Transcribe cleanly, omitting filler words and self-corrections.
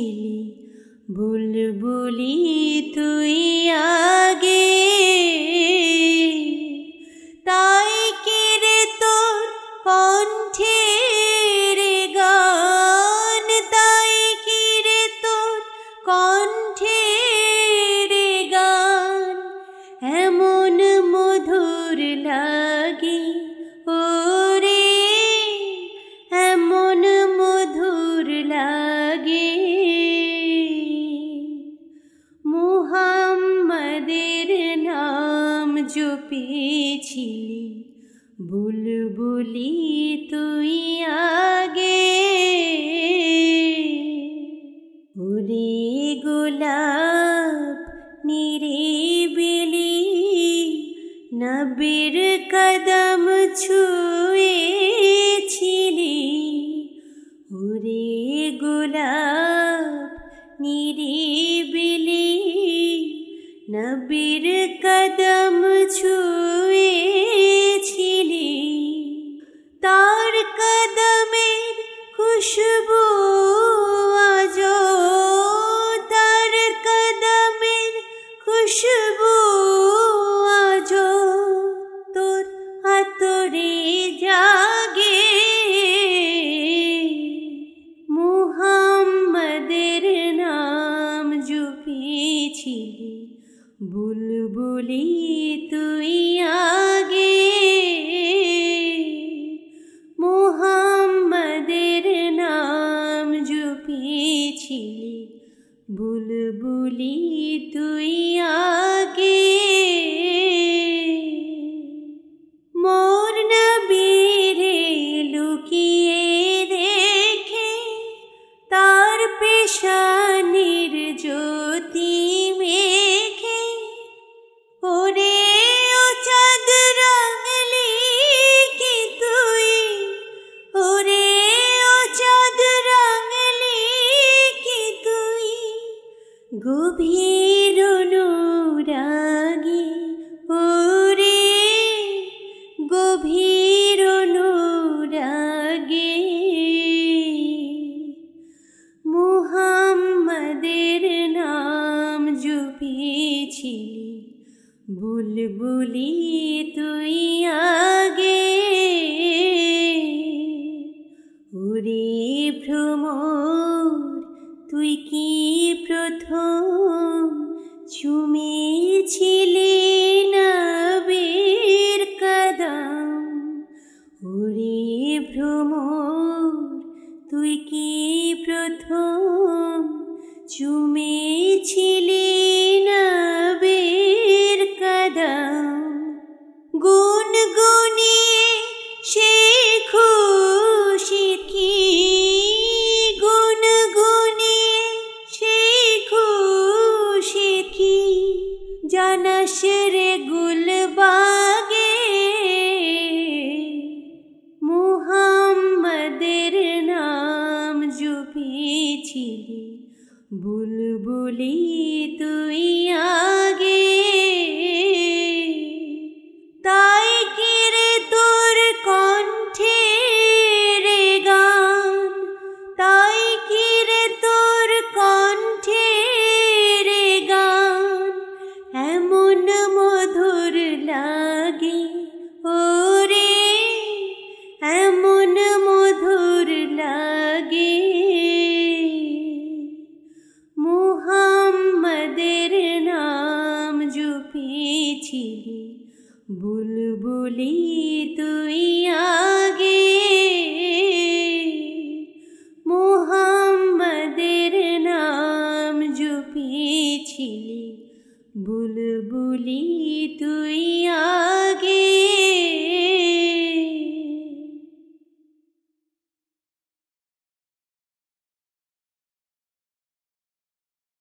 ছিলি বুলবুলি তুই আগে, তাই কি রে তোর কণ্ঠের গান, তাই কি রে তোর কণ্ঠের গান এমন মধুর লাগে ওরে, এমন মধুর লাগে। মুহাম্মাদের নাম জপেছিলি বুলবুলি তুই আগে, ওরে গোলাপ নিরিবিলি নবীর কদম ছুঁয়েছিলি, ওরে গোলাপ নিরিবিলি নবীর কদম ছুঁয়েছিলি, তার কদমের খুশবু আজো, তার কদমের খুশবু আজো তোর আতরে জাগে। মুহাম্মাদের নাম জপেছিলি বুলবুলি তুই আগে, মুহাম্মাদের নাম জপেছিলি বুলবুলি তুই আগে। মোর নবীরে লুকিয়ে রেখে তার পেশানির জ্যোতি মেখে, ওরে ও চাঁদ রাঙলি কি তুই, ওরে ও চাঁদ রাঙলি কি তুই, গভীর অনুরাগে ওরে, গভীর অনুরাগে। মুহাম্মাদের নাম জপেছিলি বুলবুলি তুই আগে, ওরে ভ্রমর তুই কি প্রথম চুমেছিলি নবীর কদম, ওরে ভ্রমর তুই কি প্রথম চুমেছিলি নবীর কদম। গুনগুনিয়ে সে খুশি কি, গুনগুনিয়ে সে খুশি কি, জানাস রে গুলবাগে। মুহাম্মাদের নাম জপেছিলি বুলবুলি তুই আগে, তাই কি রে তোর কণ্ঠের গান, তাই কি রে তোর কণ্ঠের গান এমন মধুর লাগে ওরে, এমন মধুর লাগে। মুহাম্মাদের নাম জপেছিলি বুলবুলি তুই